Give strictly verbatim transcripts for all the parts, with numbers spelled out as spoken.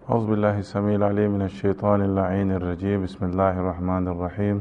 أعوذ بالله السميع العليم من الشيطان اللعين الرجيم بسم الله الرحمن الرحيم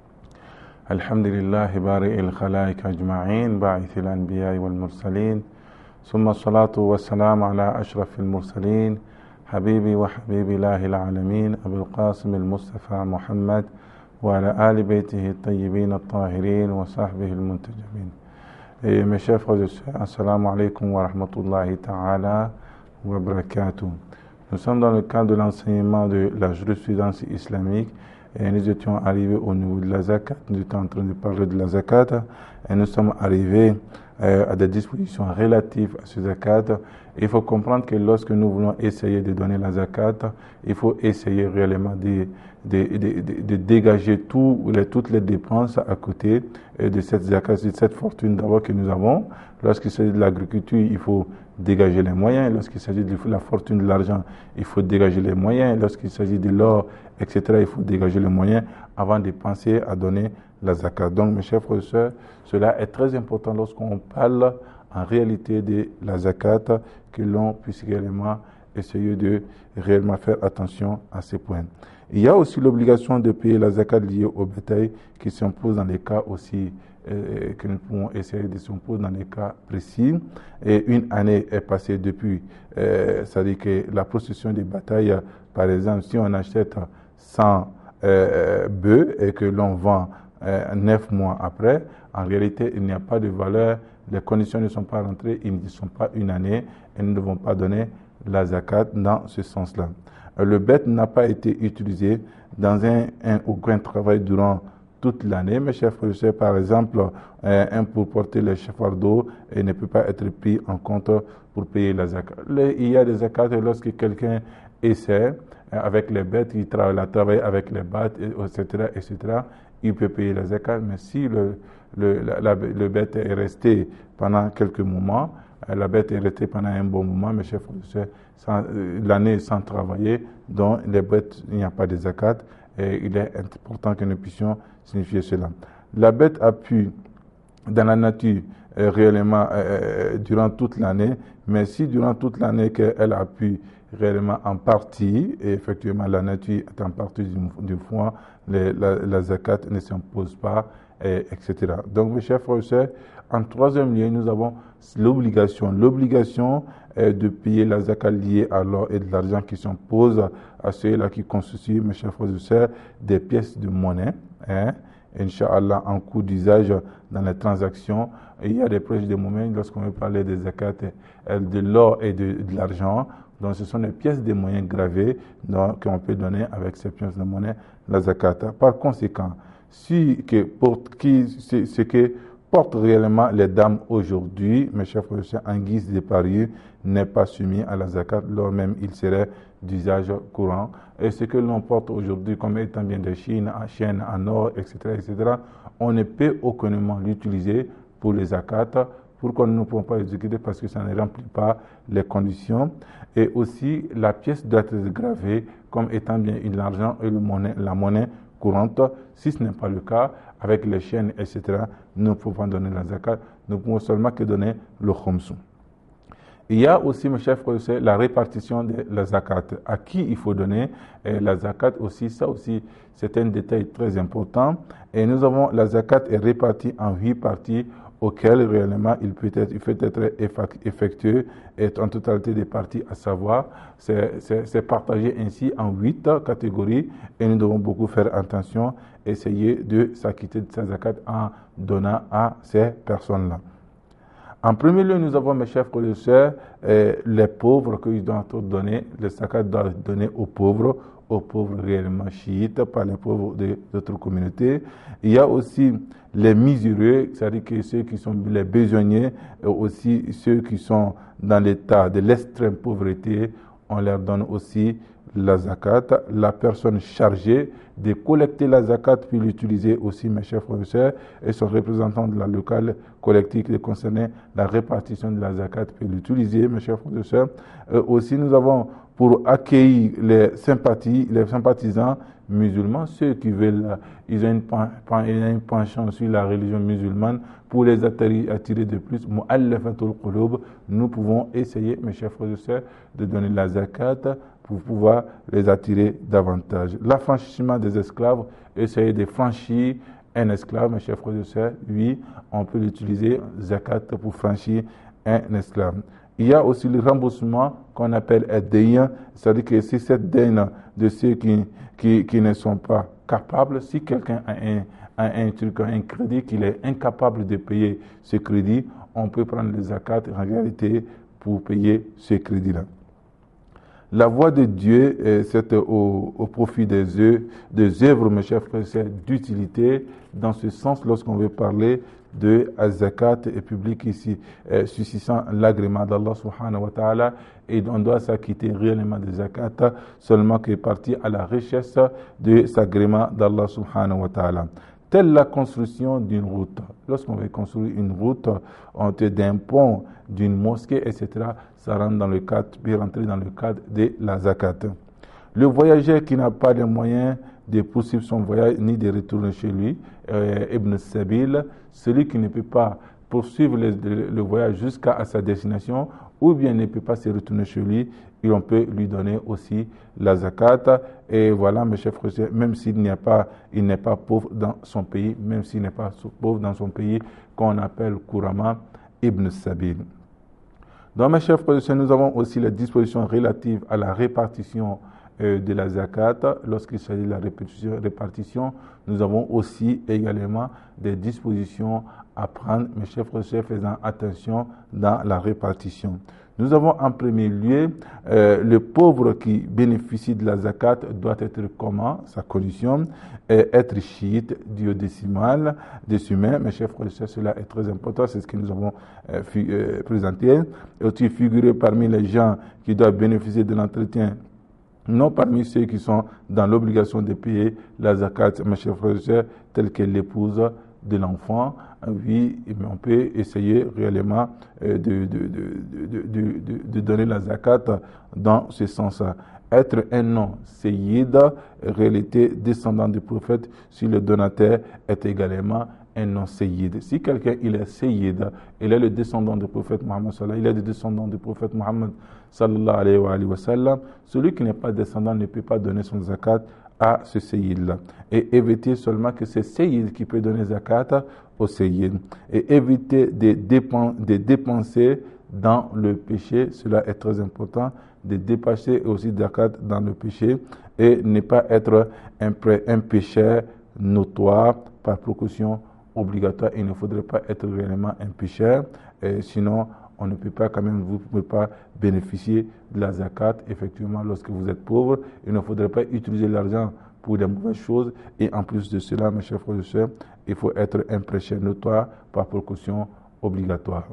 الحمد لله بارئ الخلائق أجمعين باعث الأنبياء والمرسلين ثم الصلاة والسلام على أشرف المرسلين حبيبي وحبيب الله العالمين أبي القاسم المصطفى محمد وعلى آل بيته الطيبين الطاهرين وصحبه المنتجبين. Et mes chers frères et sœurs, assalamu alaikum wa rahmatullahi ta'ala wa barakatuh. Nous sommes dans le cadre de l'enseignement de la jurisprudence islamique et nous étions arrivés au niveau de la zakat. Nous étions en train de parler de la zakat et nous sommes arrivés euh, à des dispositions relatives à ce zakat. Il faut comprendre que lorsque nous voulons essayer de donner la zakat, il faut essayer réellement de, de, de, de, de dégager tout, les, toutes les dépenses à côté de cette zakat, de cette fortune d'abord que nous avons. Lorsqu'il s'agit de l'agriculture, il faut dégager les moyens. Lorsqu'il s'agit de la fortune de l'argent, il faut dégager les moyens. Lorsqu'il s'agit de l'or, et cetera, il faut dégager les moyens avant de penser à donner la zakat. Donc, mes chers frères et sœurs, cela est très important lorsqu'on parle en réalité de la zakat, que l'on puisse réellement essayer de réellement faire attention à ces points. Il y a aussi l'obligation de payer la zakat liée au bétail qui s'impose dans les cas aussi euh, que nous pouvons essayer de s'imposer dans les cas précis. Et une année est passée depuis, euh, c'est-à-dire que la procession des batailles, par exemple, si on achète cent euh, bœufs et que l'on vend euh, neuf mois après, en réalité, il n'y a pas de valeur, les conditions ne sont pas rentrées, ils ne sont pas une année et nous ne devons pas donner la zakat dans ce sens-là. Le bête n'a pas été utilisé dans un, un ou grand travail durant toute l'année. Mes chers frères et sœurs, par exemple, un pour porter le fardeau et ne peut pas être pris en compte pour payer la zakat. Il y a des zakats lorsque quelqu'un essaie avec les bêtes, il travaille, travaille avec les bêtes, et cetera, et cetera, il peut payer la zakat. Mais si le, le, la, la, le bête est resté pendant quelques moments, la bête est restée pendant un bon moment, mes chers frères et sœurs, l'année sans travailler, donc les bêtes, il n'y a pas de zakat, et il est important que nous puissions signifier cela. La bête a pu, dans la nature, euh, réellement, euh, durant toute l'année, mais si durant toute l'année qu'elle a pu réellement en partie, et effectivement la nature est en partie du, du foin, les, la, la zakat ne s'impose pas, et, etc. Donc mes chers frères et sœurs, en troisième lieu, nous avons l'obligation. L'obligation est de payer la zakat liée à l'or et de l'argent qui s'impose à ceux-là qui constituent, mes chers frères et sœurs, des pièces de monnaie, hein, Inch'Allah, en cours d'usage dans les transactions. Et il y a des proches de moments lorsqu'on veut parler des zakat, de l'or et de, de l'argent. Donc ce sont des pièces de monnaie gravées qu'on peut donner avec ces pièces de monnaie, la zakat. Par conséquent, si que pour qui ce que portent réellement les dames aujourd'hui, mes chers frères et sœurs, en guise de pari, n'est pas soumis à la zakat, lors même il serait d'usage courant. Et ce que l'on porte aujourd'hui comme étant bien de Chine, en chaîne, en or, et cetera, et cetera, on ne peut aucunement l'utiliser pour les zakats. Pourquoi nous ne pouvons pas l'exécuter? Parce que ça ne remplit pas les conditions. Et aussi, la pièce doit être gravée comme étant bien l'argent et le monnaie, la monnaie courante. Si ce n'est pas le cas, avec les chaînes, et cetera, nous ne pouvons pas donner la zakat, nous pouvons seulement que donner le khomsou. Il y a aussi, mes chers frères et sœurs, la répartition de la zakat. À qui il faut donner et la zakat aussi, ça aussi, c'est un détail très important. Et nous avons, la zakat est répartie en huit parties auxquelles réellement il peut être, il peut être effectué et en totalité des parties, à savoir, c'est partagé ainsi en huit catégories et nous devons beaucoup faire attention, essayer de s'acquitter de sa zakat en donnant à ces personnes-là. En premier lieu, nous avons, mes chers frères et sœurs, euh, les pauvres qu'ils doivent donner, le zakat doit être donné aux pauvres, aux pauvres réellement chiites, pas les pauvres d'autres communautés. Il y a aussi les miséreux, c'est-à-dire que ceux qui sont les besognés, et aussi ceux qui sont dans l'état de l'extrême pauvreté, on leur donne aussi la zakat. La personne chargée de collecter la zakat puis l'utiliser aussi, mes chers frères et sœurs, et son représentant de la locale collective qui concernait la répartition de la zakat puis l'utiliser, mes chers frères et sœurs. Euh, aussi, nous avons pour accueillir les sympathies, les sympathisants musulmans, ceux qui veulent, ils ont une, une penchant sur la religion musulmane, pour les attirer, attirer de plus, mu'allafatul qulub, nous pouvons essayer, mes chers frères et sœurs, de donner la zakat pour pouvoir les attirer davantage. L'affranchissement des esclaves, essayer de franchir un esclave, mes chers frères et sœurs, oui, on peut l'utiliser, zakat, pour franchir un esclave. Il y a aussi le remboursement qu'on appelle ad-dayn, c'est-à-dire que si cette dayn de ceux qui, qui, qui ne sont pas capables, si quelqu'un a un, a un truc, un crédit, qu'il est incapable de payer ce crédit, on peut prendre le zakat en réalité pour payer ce crédit-là. La voie de Dieu, c'est au, au profit des œuvres, des œuvres, mes chers frères, c'est d'utilité. Dans ce sens, lorsqu'on veut parler de zakat et public ici, euh, suscitant l'agrément d'Allah subhanahu wa ta'ala, et on doit s'acquitter réellement de zakat seulement que partie à la richesse de cet agrément d'Allah subhanahu wa ta'ala. Telle la construction d'une route. Lorsqu'on veut construire une route, on te d'un pont, d'une mosquée, et cetera, ça rentre dans le cadre, peut rentrer dans le cadre de la zakat. Le voyageur qui n'a pas les moyens de poursuivre son voyage ni de retourner chez lui, euh, Ibn Sabil, celui qui ne peut pas poursuivre le, le, le voyage jusqu'à sa destination, ou bien ne peut pas se retourner chez lui, et on peut lui donner aussi la zakat. Et voilà, mes chers frères, même s'il n'y a pas, il n'est pas pauvre dans son pays, même s'il n'est pas pauvre dans son pays, qu'on appelle couramment Ibn Sabil. Dans mes chers frères, nous avons aussi les dispositions relatives à la répartition euh, de la zakat. Lorsqu'il s'agit de la répartition, nous avons aussi également des dispositions à prendre, mes chers frères, faisant attention dans la répartition. Nous avons en premier lieu, euh, le pauvre qui bénéficie de la zakat doit être comment, sa condition, et être chiite, duodécimal, décimain. Mes chers frères et sœurs, cela est très important, c'est ce que nous avons euh, euh, présenté. Et aussi figurer parmi les gens qui doivent bénéficier de l'entretien, non parmi ceux qui sont dans l'obligation de payer la zakat, mes chers frères et sœurs, tels que l'épouse de l'enfant. Oui, mais on peut essayer réellement de, de, de, de, de, de, de donner la zakat dans ce sens-là. Être un nom sayyid, réalité descendant du prophète, si le donateur est également un nom sayyid. Si quelqu'un il est sayyid, il est le descendant du prophète Mohammed sallallahu il est le descendant du prophète Mohammed sallallahu alayhi wa sallam, celui qui n'est pas descendant ne peut pas donner son zakat à ce sayyid-là. Et éviter seulement que c'est sayyid qui peut donner zakat au sayyid. Et éviter de, dépen, de dépenser dans le péché, cela est très important, de dépenser aussi zakat dans le péché et ne pas être un, un pécheur notoire par précaution obligatoire. Il ne faudrait pas être réellement un pécheur, et sinon on ne peut pas quand même, vous ne pouvez pas bénéficier de la zakat. Effectivement, lorsque vous êtes pauvre, il ne faudrait pas utiliser l'argent pour des mauvaises choses. Et en plus de cela, mes chers frères et sœurs, il faut être un pécheur notoire par précaution obligatoire.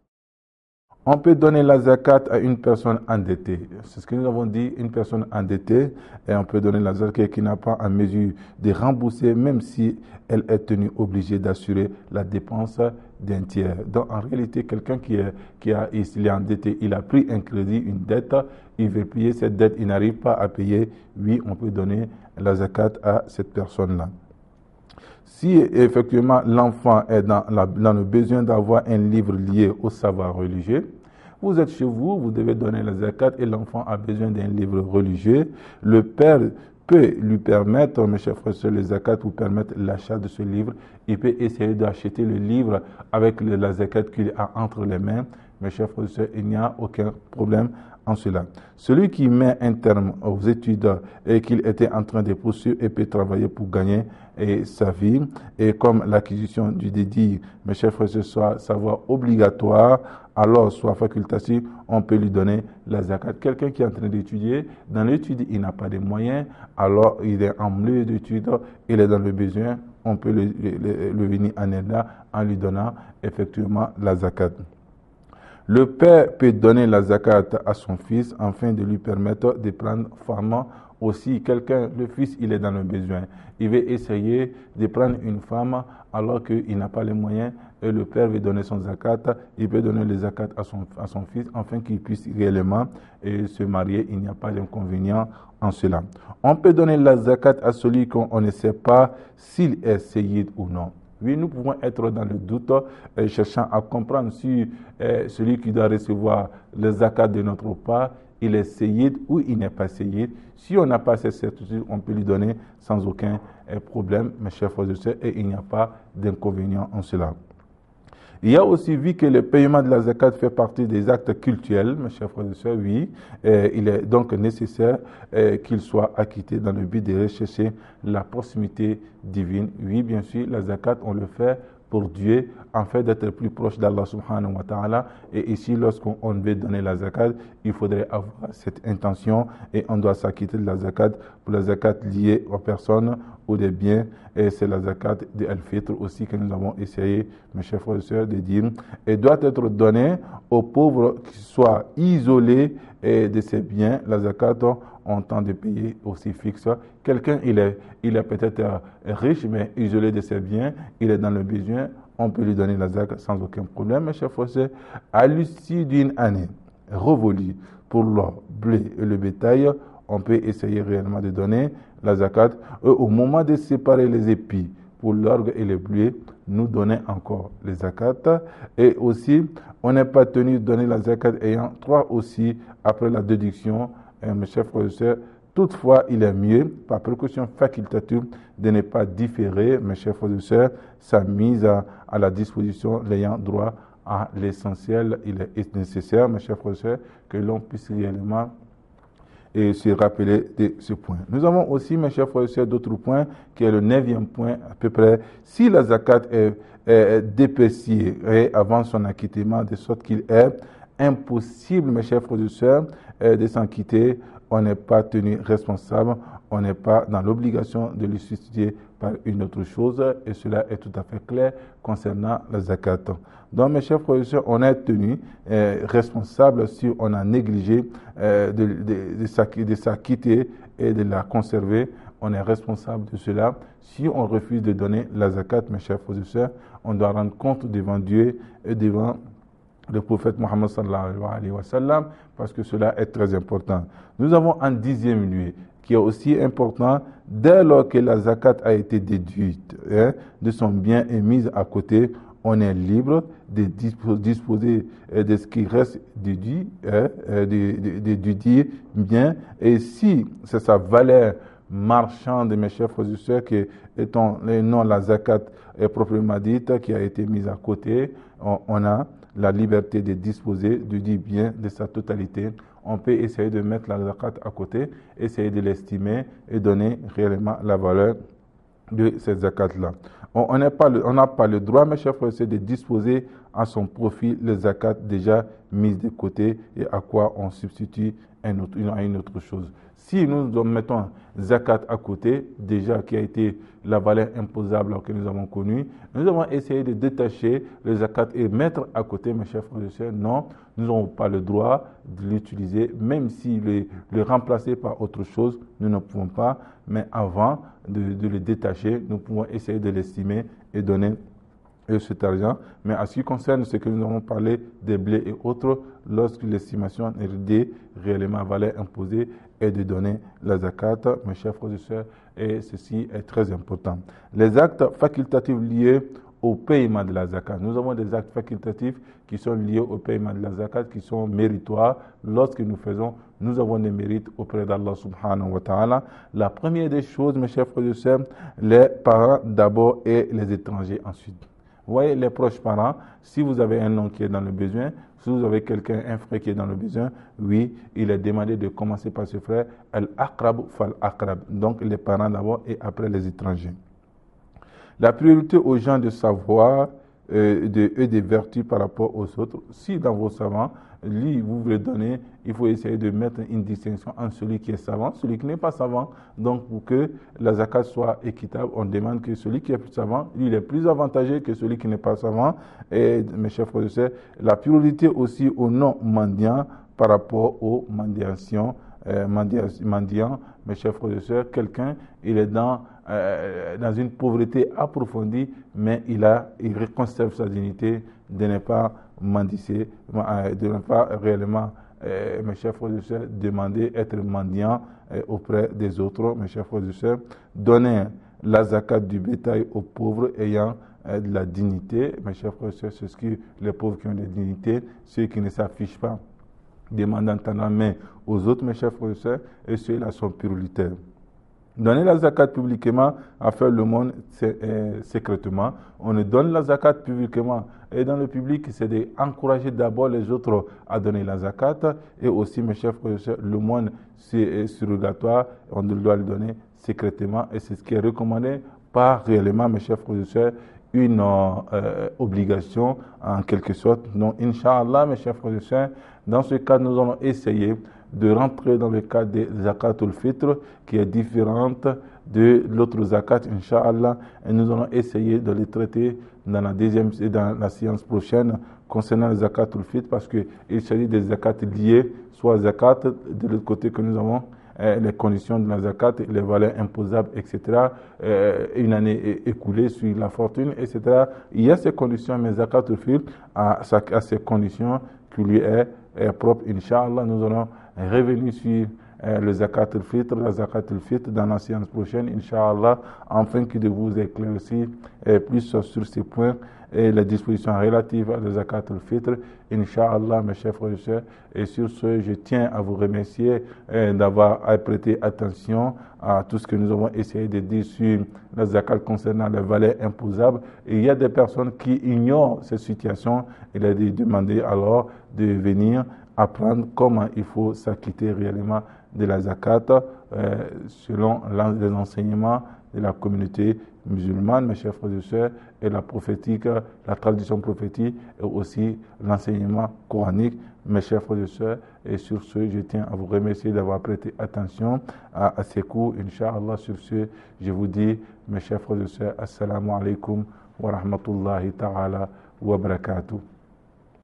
On peut donner la zakat à une personne endettée. C'est ce que nous avons dit, une personne endettée, et on peut donner la zakat qui n'a pas en mesure de rembourser, même si elle est tenue obligée d'assurer la dépense d'un tiers. Donc en réalité, quelqu'un qui est, qui a, il est endetté, il a pris un crédit, une dette, il veut payer cette dette, il n'arrive pas à payer, oui, on peut donner la zakat à cette personne-là. Si effectivement l'enfant est dans, la, dans le besoin d'avoir un livre lié au savoir religieux, vous êtes chez vous, vous devez donner la zakat et l'enfant a besoin d'un livre religieux, le père peut lui permettre, mes chers frères et sœurs, les zakat vous permettent l'achat de ce livre, il peut essayer d'acheter le livre avec le, la zakat qu'il a entre les mains, mes chers frères et sœurs, il n'y a aucun problème en cela. Celui qui met un terme aux études et qu'il était en train de poursuivre et peut travailler pour gagner et sa vie, et comme l'acquisition du dédit, mes chers frères et sœurs, soit savoir obligatoire, alors soit facultatif, on peut lui donner la zakat. Quelqu'un qui est en train d'étudier, dans l'étude, il n'a pas de moyens, alors il est en milieu d'études, il est dans le besoin, on peut le, le, le venir en aide en lui donnant effectivement la zakat. Le père peut donner la zakat à son fils afin de lui permettre de prendre femme aussi. Quelqu'un, le fils, il est dans le besoin. Il veut essayer de prendre une femme alors qu'il n'a pas les moyens et le père veut donner son zakat. Il peut donner le zakat à son, à son fils afin qu'il puisse réellement et se marier. Il n'y a pas d'inconvénient en cela. On peut donner la zakat à celui qu'on ne sait pas s'il est sayyid ou non. Oui, nous pouvons être dans le doute, euh, cherchant à comprendre si euh, celui qui doit recevoir le zakat de notre part, il est séyid ou il n'est pas séyid. Si on n'a pas cette certitude, on peut lui donner sans aucun problème, mes chers frères et sœurs, et il n'y a pas d'inconvénient en cela. Il y a aussi vu que le paiement de la zakat fait partie des actes cultuels, mes chers frères et sœurs, oui. Euh, il est donc nécessaire euh, qu'il soit acquitté dans le but de rechercher la proximité divine. Oui, bien sûr, la zakat, on le fait pour Dieu, en fait d'être plus proche d'Allah subhanahu wa ta'ala. Et ici, lorsqu'on veut donner la zakat, il faudrait avoir cette intention et on doit s'acquitter de la zakat pour la zakat liée aux personnes ou des biens. Et c'est la zakat de Al-Fitr aussi que nous avons essayé, mes chers frères et sœurs, de dire. Et doit être donnée aux pauvres qui soient isolés de ces biens. La zakat, on tente de payer aussi fixe. Quelqu'un, il est, il est peut-être riche, mais isolé de ses biens, il est dans le besoin, on peut lui donner la zakat sans aucun problème. Mes chers frères et sœurs, à l'issue d'une année révolue pour l'or, blé et le bétail, on peut essayer réellement de donner la zakat. Et au moment de séparer les épis pour l'orgue et le blé, nous donner encore les zakats. Et aussi, on n'est pas tenu de donner la zakat ayant trois aussi après la déduction. Et mes chers frères et sœurs, toutefois, il est mieux, par précaution facultative, de ne pas différer, mes chers frères et sœurs, sa mise à, à la disposition l'ayant droit à l'essentiel. Il est nécessaire, mes chers frères et sœurs, que l'on puisse réellement et se rappeler de ce point. Nous avons aussi, mes chers frères et sœurs, d'autres points, qui est le neuvième point à peu près. Si la zakat est, est dépréciée avant son acquittement, de sorte qu'il est impossible, mes chers frères et sœurs, de s'en quitter, on n'est pas tenu responsable, on n'est pas dans l'obligation de le substituer par une autre chose, et cela est tout à fait clair concernant la zakat. Donc, mes chers frères et sœurs, on est tenu euh, responsable si on a négligé euh, de, de, de s'acquitter et de la conserver. On est responsable de cela. Si on refuse de donner la zakat, mes chers frères et sœurs, on doit rendre compte devant Dieu et devant le prophète Mohammed sallallahu alayhi wa sallam, parce que cela est très important. Nous avons un dixième lieu qui est aussi important, dès lors que la zakat a été déduite hein, de son bien et mise à côté, on est libre de disposer de ce qui reste déduit, hein, de, de, de dire bien, et si c'est sa valeur marchande, mes chers frères et sœurs, que étant non la zakat est proprement dite, qui a été mise à côté, on, on a la liberté de disposer du dit bien de sa totalité. On peut essayer de mettre la zakat à côté, essayer de l'estimer et donner réellement la valeur de cette zakat-là. On n'a pas, pas le droit, mes chers frères et sœurs, de disposer à son profit les zakat déjà mises de côté et à quoi on substitue un autre, une, une autre chose. Si nous mettons zakat à côté, déjà qui a été la valeur imposable que nous avons connue, nous avons essayé de détacher le zakat et mettre à côté, mes chers frères et sœurs. Non, nous n'avons pas le droit de l'utiliser, même si le, le remplacer par autre chose, nous ne pouvons pas. Mais avant de, de le détacher, nous pouvons essayer de l'estimer et donner cet argent. Mais en ce qui concerne ce que nous avons parlé des blés et autres, lorsque l'estimation est de réellement valeur imposée et de donner la zakat, mes chers frères et sœurs, et ceci est très important. Les actes facultatifs liés au paiement de la zakat. Nous avons des actes facultatifs qui sont liés au paiement de la zakat, qui sont méritoires. Lorsque nous faisons, nous avons des mérites auprès d'Allah subhanahu wa ta'ala. La première des choses, mes chers frères et sœurs, les parents d'abord et les étrangers ensuite. Vous voyez, les proches parents, si vous avez un oncle qui est dans le besoin, si vous avez quelqu'un, un frère qui est dans le besoin, oui, il est demandé de commencer par ce frère, al-aqrab fal-aqrab. Donc les parents d'abord et après les étrangers. La priorité aux gens de savoir euh, de, et des vertus par rapport aux autres. Si dans vos savants, lui, vous voulez donner, il faut essayer de mettre une distinction entre celui qui est savant, celui qui n'est pas savant. Donc, pour que la zakat soit équitable, on demande que celui qui est plus savant, lui, il est plus avantagé que celui qui n'est pas savant. Et, mes chers frères et sœurs, la priorité aussi aux non-mendiants par rapport aux mendiations, euh, mendiants. Mes chers frères et sœurs, quelqu'un, il est dans, euh, dans une pauvreté approfondie, mais il, a, il conserve sa dignité de ne pas mendicer, de ne pas réellement, euh, mes chers frères et sœurs, demander être mendiant euh, auprès des autres. Mes chers frères et sœurs, donner la zakat du bétail aux pauvres ayant euh, de la dignité. Mes chers frères et sœurs, c'est ce que les pauvres qui ont de la dignité, ceux qui ne s'affichent pas demandant la main aux autres, mes chers frères et sœurs, et ceux-là sont prioritaires. Donner la zakat publiquement à faire le monde secrètement. On ne donne la zakat publiquement et dans le public, c'est d'encourager d'abord les autres à donner la zakat. Et aussi, mes chers frères et sœurs, le monde c'est surrogatoire, on doit le donner secrètement et c'est ce qui est recommandé, pas réellement, mes chers frères et sœurs, une euh, obligation en quelque sorte. Donc, Inch'Allah, mes chers frères et sœurs, dans ce cas, nous allons essayer de rentrer dans le cadre de Zakatul Fitr, qui est différente de l'autre Zakat, Inch'Allah, et nous allons essayer de les traiter dans la deuxième et dans la séance prochaine concernant le Zakatul Fitr, parce qu'il s'agit des Zakats liés, soit Zakat de l'autre côté que nous avons, euh, les conditions de la Zakat, les valeurs imposables, et cetera, euh, une année écoulée sur la fortune, et cetera. Il y a ces conditions, mais Zakatul Fitr a, a ces conditions qui lui est, est propre. Inch'Allah, nous allons revenir sur euh, le Zakat al-Fitr, la Zakat al-Fitr dans la séance prochaine, Inch'Allah, afin que de vous éclaircir euh, plus sur ces points et les dispositions relatives à la Zakat al-Fitr, Inch'Allah, mes chers frères et sœurs. Et sur ce, je tiens à vous remercier euh, d'avoir prêté attention à tout ce que nous avons essayé de dire sur la Zakat concernant les valeurs imposables. Et il y a des personnes qui ignorent cette situation. Il a demandé alors de venir apprendre comment il faut s'acquitter réellement de la zakat euh, selon les enseignements de la communauté musulmane, mes chers frères et sœurs, et la prophétique, la tradition prophétique et aussi l'enseignement coranique, mes chers frères et sœurs. Et sur ce, je tiens à vous remercier d'avoir prêté attention à, à ces cours. Inch'Allah, sur ce, je vous dis, mes chers frères et sœurs, assalamu alaikum wa rahmatullahi ta'ala wa barakatuh.